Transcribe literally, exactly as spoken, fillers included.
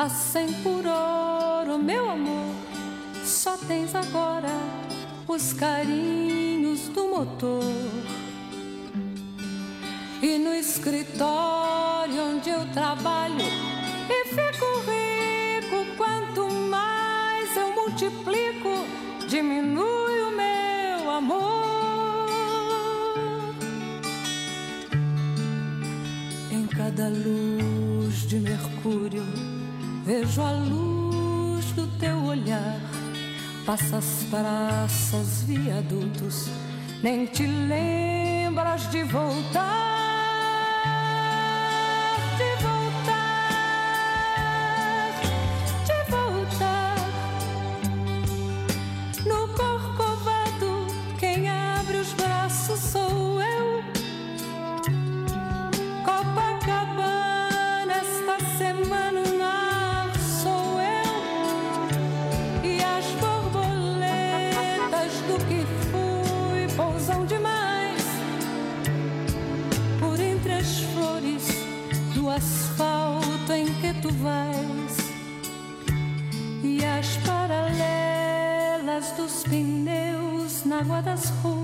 a cem por hora, meu amor. Só tens agora os carinhos do motor. E no escritório onde eu trabalho e fico rico, quanto mais eu multiplico, diminui o meu amor. Em cada luz de Mercúrio vejo a luz do teu olhar. Passa as praças, viadutos, nem te lembras de voltar. Sou eu, Copacabana, esta semana o mar sou eu, e as borboletas do que fui pousam demais por entre as flores do asfalto em que tu vais, e as paralelas dos pneus na água das ruas